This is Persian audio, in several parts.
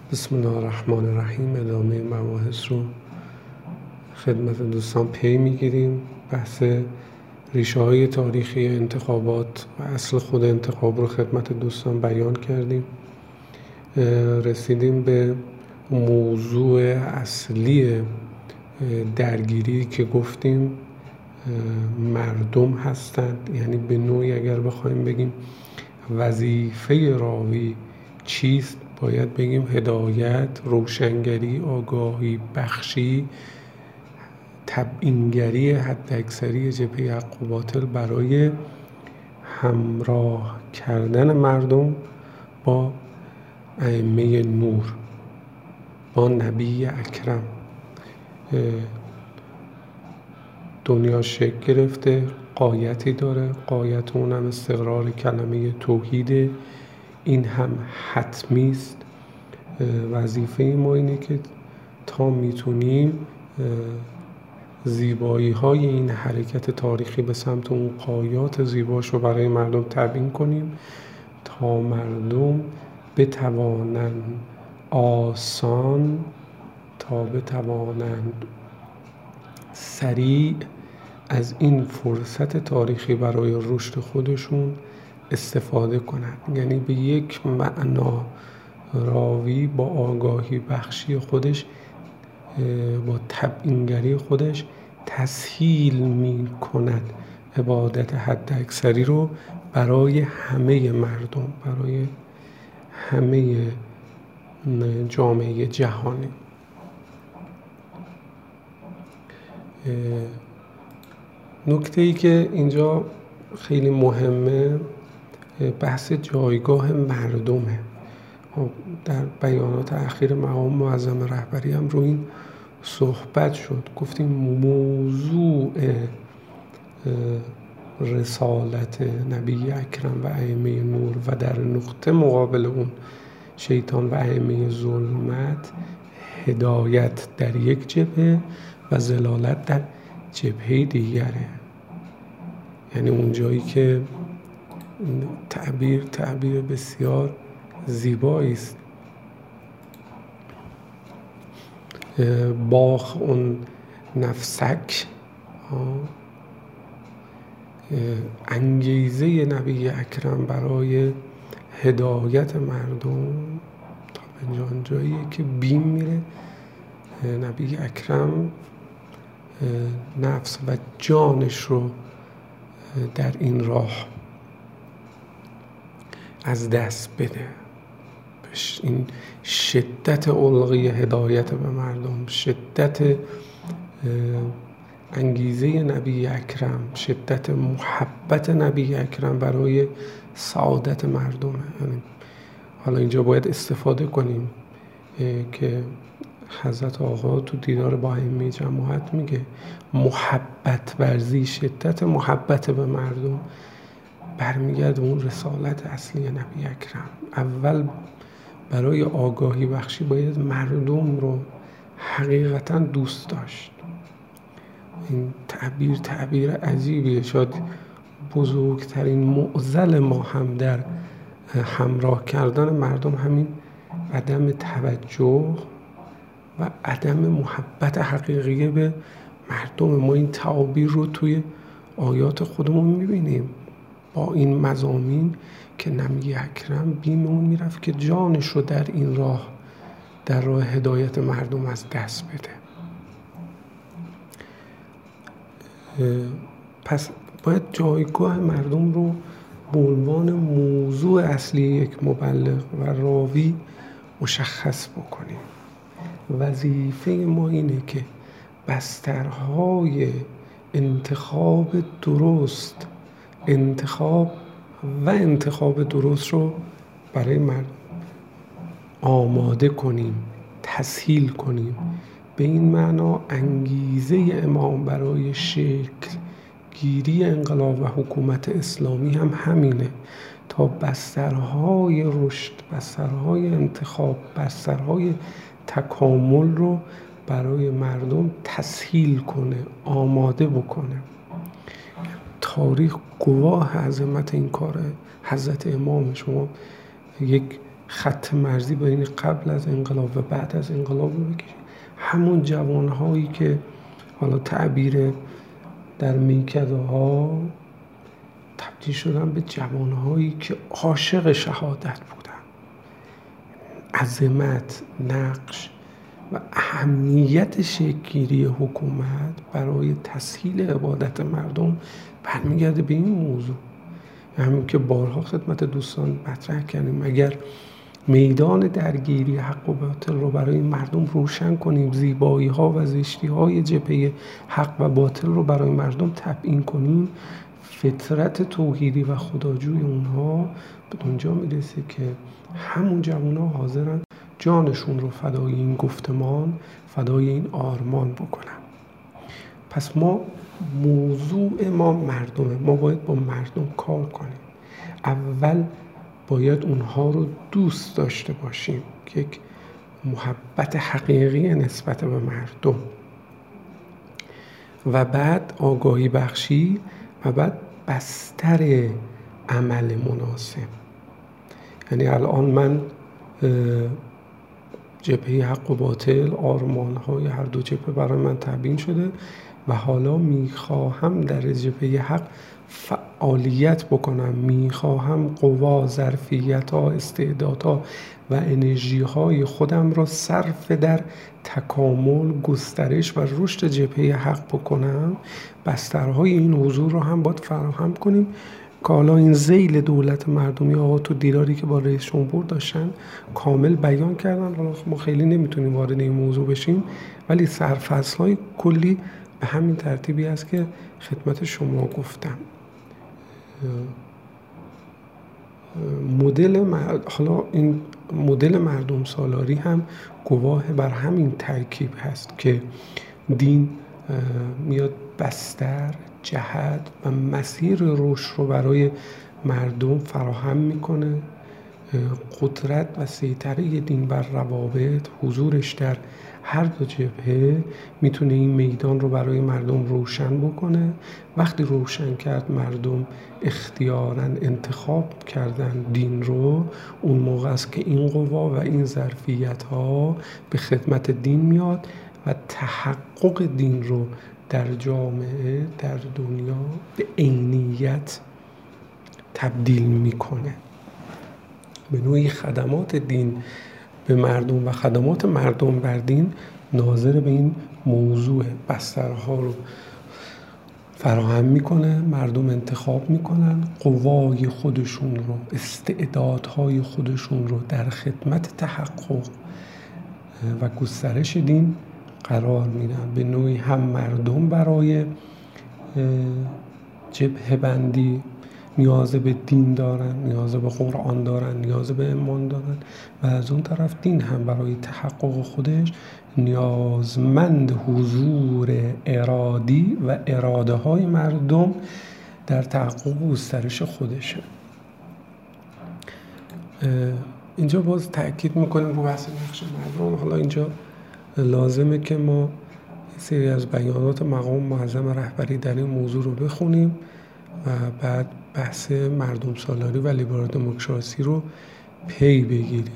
بسم الله الرحمن الرحیم. ادامه مباحث رو خدمت دوستان پی میگیریم. بحث ریشه های تاریخی انتخابات و اصل خود انتخاب رو خدمت دوستان بیان کردیم. رسیدیم به موضوع اصلی درگیری که گفتیم مردم هستند. یعنی به نوعی اگر بخوایم بگیم وظیفه راوی چیست، باید بگیم هدایت، روشنگری، آگاهی بخشی، تبیینگری حداکثری جبهه حق و باطل برای همراه کردن مردم با ائمه نور، با نبی اکرم. دنیا شکل گرفته، غایتی داره، غایت اون هم استقرار کلمه توحیده. این هم حتمی است. وظیفه ما اینه که تا میتونیم زیبایی های این حرکت تاریخی به سمت اون غایات زیباش رو برای مردم تبیین کنیم تا مردم بتوانند سریع از این فرصت تاریخی برای رشد خودشون استفاده کنند. یعنی به یک معنا راوی با آگاهی بخشی خودش، با تبیینگری خودش تسهیل می کند عبادت حداکثری رو برای همه مردم، برای همه جامعه جهانی. نکته ای که اینجا خیلی مهمه بحث جایگاه مردمه. در بیانات اخیر مقام معظم رهبری هم رو این صحبت شد. گفتیم موضوع رسالت نبی اکرم و ائمه نور و در نقطه مقابل اون شیطان و ائمه ظلمت هدایت در یک جبهه و ضلالت در جبهه دیگره. یعنی اون جایی که تعبیر بسیار زیبایی است. باخ اون نفسک، انگیزه نبی اکرم برای هدایت مردم تا به جاییه که بیم میره. نبی اکرم نفس و جانش رو در این راه از دست بده. این شدت الغی هدایت به مردم، شدت انگیزه نبی اکرم، شدت محبت نبی اکرم برای سعادت مردم. یعنی حالا اینجا باید استفاده کنیم که حضرت آقا تو دیدار با ائمه جماعت میگه محبت ورزی، شدت محبت به مردم برمیگرد اون رسالت اصلی نبی اکرم. اول برای آگاهی بخشی باید مردم رو حقیقتا دوست داشت. این تعبیر عجیبیه. شاید بزرگترین معضل ما هم در همراه کردن مردم همین عدم توجه و عدم محبت حقیقی به مردم. ما این تعابیر رو توی آیات خودمون میبینیم با این مضامین که نبی اکرم بیم اون میرفت که جانش رو در این راه، در راه هدایت مردم از دست بده. پس باید جایگاه مردم رو به عنوان موضوع اصلی یک مبلغ و راوی مشخص بکنیم. وظیفه ما اینه که بسترهای انتخاب درست رو برای مردم آماده کنیم، تسهیل کنیم. به این معنا انگیزه امام برای شکل گیری انقلاب و حکومت اسلامی هم همینه، تا بسترهای رشد، بسترهای انتخاب، بسترهای تکامل رو برای مردم تسهیل کنه، آماده بکنه. تاریخ گواه عظمت این کاره. حضرت امام، شما یک خط مرزی بین قبل از انقلاب و بعد از انقلاب رو بکشید، همون جوانهایی که حالا تعبیر در میکده ها تبدیل شدن به جوانهایی که عاشق شهادت بودن. عظمت، نقش و اهمیت شکل‌گیری حکومت برای تسهیل عبادت مردم برمیگرده به این موضوع. همین که بارها خدمت دوستان مطرح کردیم، اگر میدان درگیری حق و باطل رو برای مردم روشن کنیم، زیبایی ها و زشتی های جبهه حق و باطل رو برای مردم تبیین کنیم، فطرت توحیدی و خداجوی اونها به اونجا میرسه که همون جوان‌ها حاضرن جانشون رو فدای این گفتمان، فدای این آرمان بکنن. پس موضوع ما مردمه، ما باید با مردم کار کنیم. اول باید اونها رو دوست داشته باشیم که یک محبت حقیقی نسبت به مردم، و بعد آگاهی بخشی، و بعد بستر عمل مناسب. یعنی الان من جبهه حق و باطل، آرمان‌های هر دو جبهه برای من تبیین شده و حالا میخواهم در جبهه حق فعالیت بکنم، میخواهم قوا، ظرفیت‌ها، استعدادها و انرژی‌های خودم را صرف در تکامل، گسترش و رشد جبهه حق بکنم. بسترهای این حضور رو هم باید فراهم کنیم که حالا این ذیل دولت مردمی آقا تو دیداری که با رئیس جمهور داشتن کامل بیان کردن. حالا ما خیلی نمیتونیم وارد این موضوع بشیم، ولی سرفصل‌های کلی به همین ترتیبی است که خدمت شما گفتم. حالا این مدل مردم سالاری هم گواه بر همین ترکیب هست که دین میاد بستر، جهت و مسیر رشد رو برای مردم فراهم میکنه. قدرت و سیطره دین بر روابط، حضورش در هر دو جبهه میتونه این میدان رو برای مردم روشن بکنه. وقتی روشن کرد، مردم اختیاراً انتخاب کردن دین رو، اون موقع است که این قوا و این ظرفیت ها به خدمت دین میاد و تحقق دین رو در جامعه، در دنیا به عینیت تبدیل میکنه. به نوعی خدمات دین به مردم و خدمات مردم بر دین ناظر به این موضوع بسترها رو فراهم میکنه. مردم انتخاب میکنن قوای خودشون رو، استعدادهای خودشون رو در خدمت تحقق و گسترش دین قرار میدن. به نوعی هم مردم برای جبهه بندی نیاز به دین دارن، نیاز به قرآن دارن، نیاز به ایمان دارن، و از اون طرف دین هم برای تحقق خودش نیازمند حضور ارادی و اراده های مردم در تحقق و گسترش خودشه. اینجا باز تأکید میکنیم رو بحث نقش مردم. حالا اینجا لازمه که ما سری از بیانات مقام معظم رهبری در این موضوع رو بخونیم و بعد بحث مردم سالاری و لیبرال دموکراسی رو پی بگیریم.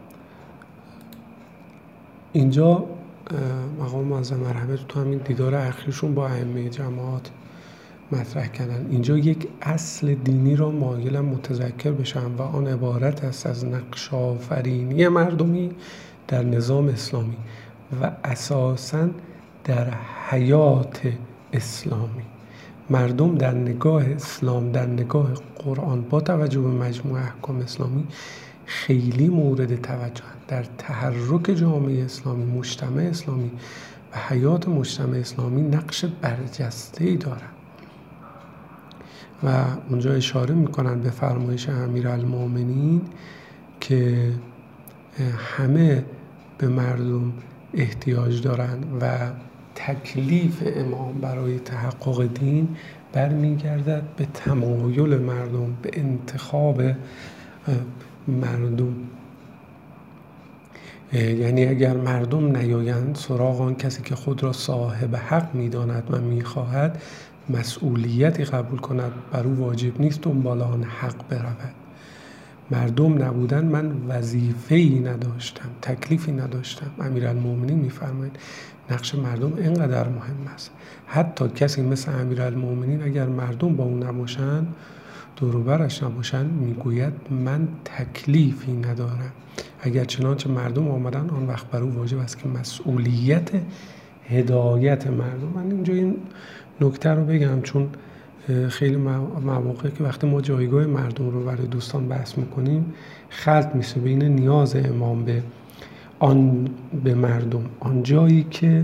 اینجا مقام معظم رهبری تو همین دیدار اخیرشون با ائمه جماعت مطرح کردن. اینجا یک اصل دینی را مایلم متذکر بشم و آن عبارت است از نقش آفرینی مردمی در نظام اسلامی و اساساً در حیات اسلامی. مردم در نگاه اسلام، در نگاه قرآن، با توجه به مجموع احکام اسلامی خیلی مورد توجه در تحرک جامعه اسلامی، مجتمع اسلامی و حیات مجتمع اسلامی نقش برجسته‌ای دارند. و اونجا اشاره میکنن به فرمایش امیرالمومنین که همه به مردم احتیاج دارن و تکلیف امام برای تحقق دین برمیگردد به تمایل مردم، به انتخاب مردم. یعنی اگر مردم نیایند سراغ آن کسی که خود را صاحب حق میداند و میخواهد مسئولیتی قبول کند، بر او واجب نیست دنبال آن حق برود. مردم نبودن من وظیفه‌ای نداشتم، تکلیفی نداشتم. امیرالمومنین میفرمایید نقش مردم اینقدر مهم است، حتی کسی مثل امیرالمومنین اگر مردم با اون نباشن، دور و برش نباشن، میگوید من تکلیفی ندارم. اگر چنانچه مردم آمدن، آن وقت بر او واجب است که مسئولیت هدایت مردم. من اینجا این نکته رو بگم چون خیلی مواقع که وقتی ما جایگاه مردم رو برای دوستان بحث میکنیم خلط میشه بین نیاز امام به مردم، آن جایی که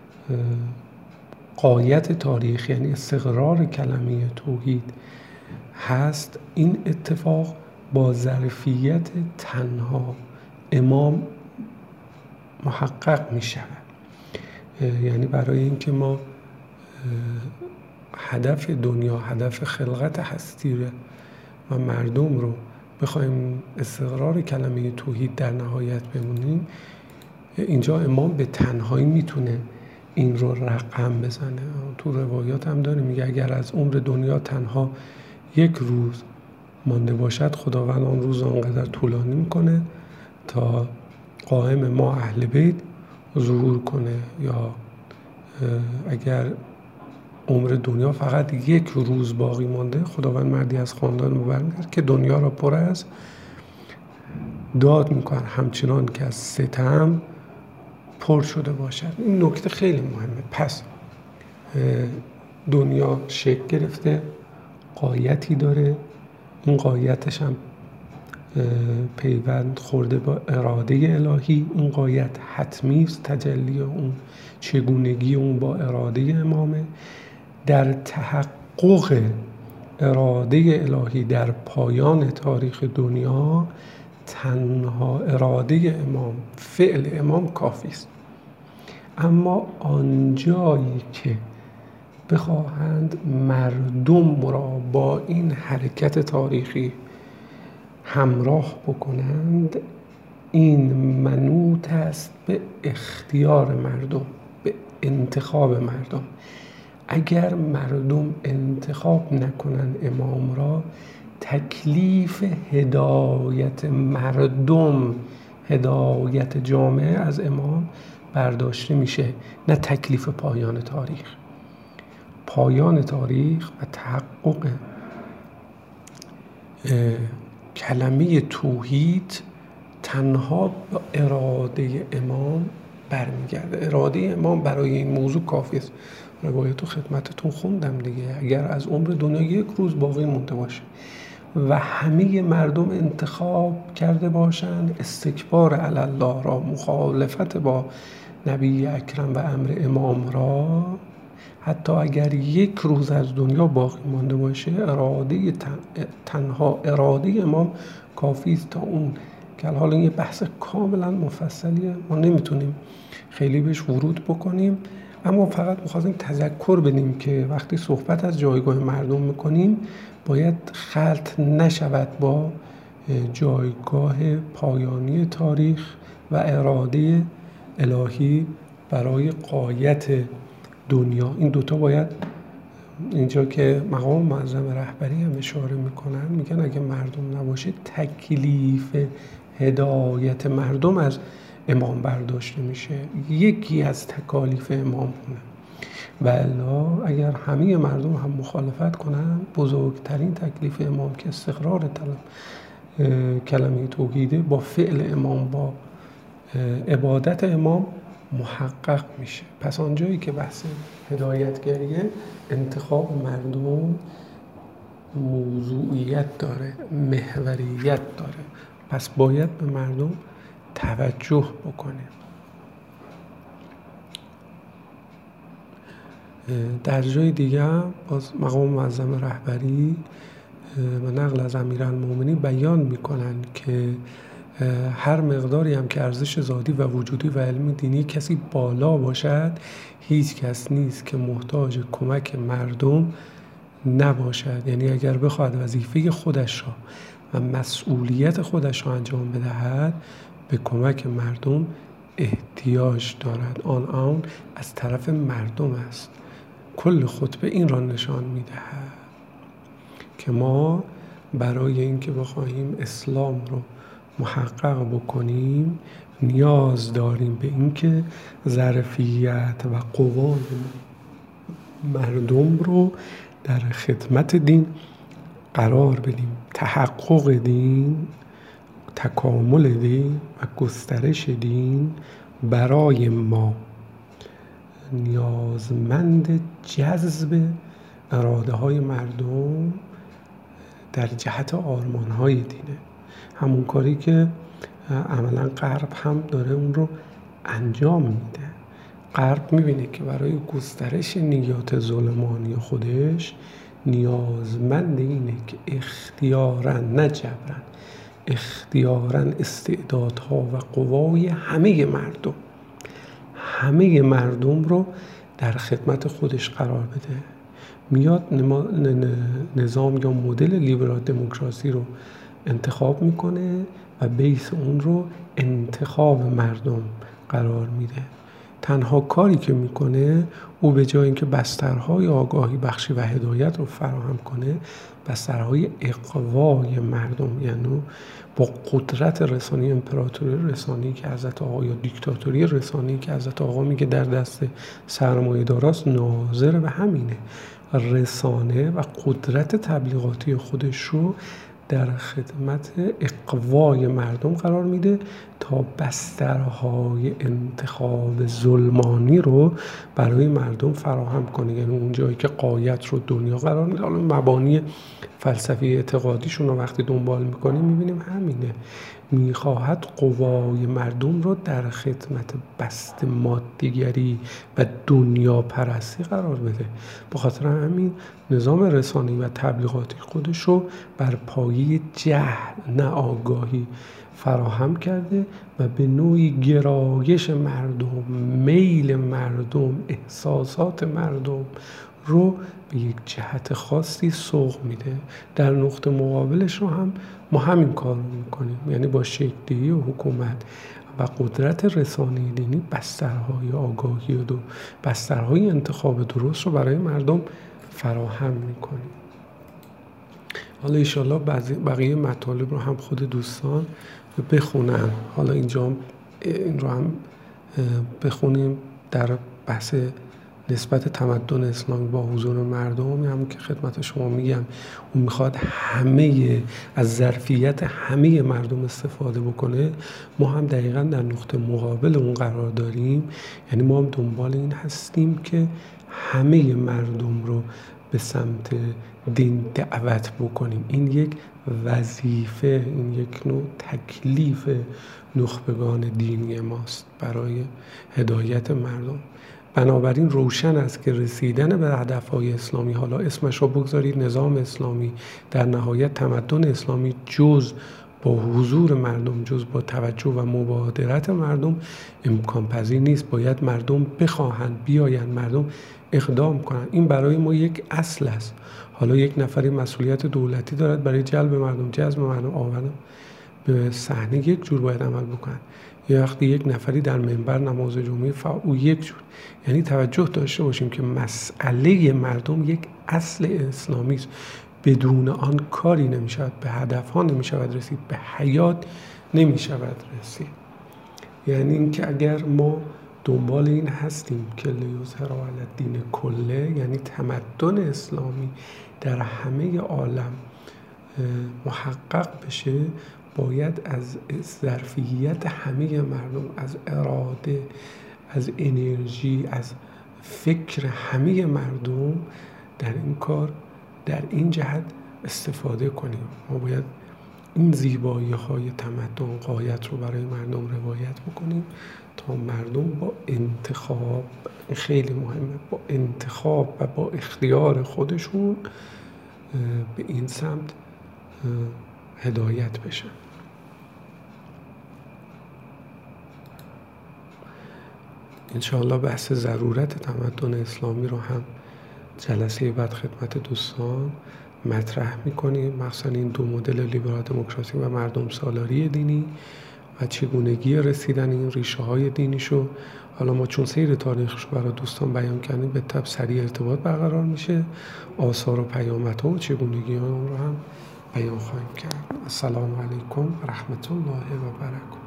غایت تاریخ یعنی استقرار کلمه توحید هست، این اتفاق با ظرفیت تنها امام محقق می شود. یعنی برای اینکه ما هدف دنیا، هدف خلقت هستی و مردم رو بخوایم استقرار کلمه توحید در نهایت بمونیم، اینجا امام به تنهایی میتونه این رو رقم بزنه. تو روایات هم داره میگه اگر از عمر دنیا تنها 1 روز مانده باشد، خداوند آن روز آنقدر طولانی میکنه تا قائم ما اهل بیت ظهور کنه. یا اگر عمر دنیا فقط 1 روز باقی مانده، خداوند مردی از خاندان ما برمی‌گرده که دنیا را پر از داد میکنه، همچنان که از ستم پر شده باشد. این نکته خیلی مهمه. پس دنیا شکل گرفته، غایتی داره، این غایتش هم پیوند خورده با اراده الهی. این غایت حتمی است، تجلی اون، چگونگی اون با اراده امامه. در تحقق اراده الهی در پایان تاریخ دنیا، تنها اراده امام، فعل امام کافی است. اما آنجایی که بخواهند مردم را با این حرکت تاریخی همراه بکنند، این منوط است به اختیار مردم، به انتخاب مردم. اگر مردم انتخاب نکنند امام را، تکلیف هدایت مردم، هدایت جامعه از امام برداشته میشه، نه تکلیف پایان تاریخ. پایان تاریخ و تحقق کلمه توحید تنها با اراده امام برمیگرده. اراده امام برای این موضوع کافی است. روایتو خدمتتون خوندم دیگه. اگر از عمر دنیا 1 روز باقی مونده باشه و همه مردم انتخاب کرده باشند استکبار علی الله را، مخالفت با نبی اکرم و امر امام را، حتی اگر 1 روز از دنیا باقی مانده باشه، تنها اراده امام کافی است تا اون که حالا یه بحث کاملا مفصلیه، ما نمیتونیم خیلی بهش ورود بکنیم، اما فقط می‌خواستیم تذکر بدیم که وقتی صحبت از جایگاه مردم میکنیم باید خلط نشود با جایگاه پایانی تاریخ و اراده الهی برای غایت دنیا. این دوتا باید، اینجا که مقام معظم رهبری هم اشاره میکنن، میگن اگه مردم نباشه تکلیف هدایت مردم از امام برداشته میشه. یکی از تکالیف امام کنه و الا اگر همه مردم هم مخالفت کنن، بزرگترین تکلیف امام که استقرار کلمه توحیده با فعل امام، با عبادت امام محقق میشه. پس آنجایی که بحث هدایتگریه، انتخاب مردم موضوعیت داره، محوریت داره، پس باید به مردم توجه بکنیم. در جای دیگه باز مقام معظم رهبری و نقل از امیرالمومنین بیان میکنن که هر مقداری هم که ارزش ذاتی و وجودی و علم دینی کسی بالا باشد، هیچ کس نیست که محتاج کمک مردم نباشد. یعنی اگر بخواهد وظیفه خودش را و مسئولیت خودش را انجام بدهد، به کمک مردم احتیاج دارد. آن از طرف مردم است. کل خطبه این را نشان میدهد که ما برای اینکه بخواهیم اسلام رو محقق بکنیم نیاز داریم به اینکه ظرفیت و قوای مردم رو در خدمت دین قرار بدیم. تحقق دین، تکامل دین و گسترش دین برای ما نیازمند جذب اراده های مردم در جهت آرمان های دینه. همون کاری که عملا غرب هم داره اون رو انجام میده. غرب میبینه که برای گسترش نیات ظلمانی خودش نیازمند اینه که اختیاراً نه جبراً، اختیاراً استعدادها و قوای همه مردم رو در خدمت خودش قرار بده. میاد نظام یا مدل لیبرال دموکراسی رو انتخاب میکنه و بیس اون رو انتخاب مردم قرار میده. تنها کاری که میکنه او به جای اینکه بسترهای آگاهی بخشی و هدایت رو فراهم کنه، بسترهای اقوای مردم، یعنی با قدرت رسانی، امپراتوری رسانی که حضرت آقا یا دیکتاتوری رسانی که حضرت آقا میگه در دست سرمایه‌داراست، ناظر به همینه. رسانه و قدرت تبلیغاتی خودش رو در خدمت اقوای مردم قرار میده تا بسترهای انتخاب ظلمانی رو برای مردم فراهم کنه. یعنی اون جایی که غایت رو دنیا قرار میده. حالا مبانی فلسفی اعتقادیشون رو وقتی دنبال میکنیم میبینیم همینه. میخواهد قوای مردم رو در خدمت بست مادیگری و دنیا پرستی قرار بده. به خاطر همین نظام رسانی و تبلیغاتی خودش رو بر پایه جهل نه آگاهی فراهم کرده و به نوعی گرایش مردم، میل مردم، احساسات مردم رو به یک جهت خاصی سوق میده. در نقطه مقابلش رو هم ما همین کار رو میکنیم، یعنی با شکل‌دهی و حکومت و قدرت رسانه‌ای دینی بسترهای آگاهی و بسترهای انتخاب درست رو برای مردم فراهم میکنیم. حالا انشالله بقیه مطالب رو هم خود دوستان بخونن. حالا اینجا این رو هم بخونیم در بحث نسبت تمدن اسلامی با حضور مردم. همون که خدمت شما میگم اون میخواد همه از ظرفیت همه مردم استفاده بکنه. ما هم دقیقاً در نقطه مقابل اون قرار داریم. یعنی ما هم دنبال این هستیم که همه مردم رو به سمت دین دعوت بکنیم. این یک وظیفه، این یک نوع تکلیف نخبگان دینی ماست برای هدایت مردم. بنابراین روشن است که رسیدن به هدفهای اسلامی، حالا اسمش رو بگذارید نظام اسلامی، در نهایت تمدن اسلامی، جز با حضور مردم، جز با توجه و مبادرت مردم امکان پذیر نیست. باید مردم بخواهند، بیایند، مردم اقدام کنند. این برای ما یک اصل است. حالا یک نفری مسئولیت دولتی دارد برای جلب مردم، جذب مردم، آوردن به صحنه یک جور باید عمل بکنن. یا وقتی یک نفری در منبر نماز جمعه او یک جور. یعنی توجه داشته باشیم که مسئله مردم یک اصل اسلامی است. بدون آن کاری نمی شود، به هدفها نمی شود رسید، به حیات نمی شود رسید. یعنی اینکه اگر ما دنبال این هستیم که لیظهر علی الدین کله، یعنی تمدن اسلامی در همه عالم محقق بشه، باید از ظرفیت همه مردم، از اراده، از انرژی، از فکر همه مردم در این کار، در این جهت استفاده کنیم. ما باید این زیبایی های تمدن غایت رو برای مردم روایت بکنیم تا مردم با انتخاب، خیلی مهمه، با انتخاب و با اختیار خودشون به این سمت هدایت بشن. انشاءالله بحث ضرورت تمدن اسلامی رو هم جلسه بعد خدمت دوستان مطرح میکنیم، مخصوصا این دو مدل لیبرال دموکراسی و مردم سالاری دینی و چگونگی رسیدن این ریشه های دینیشو. حالا ما چون سیر تاریخش رو برای دوستان بیان کردیم، به طب سریع ارتباط برقرار میشه. آثار و پیامدها و چگونگی اون رو هم بیان خواهیم کرد. السلام علیکم و رحمت الله و برکاته.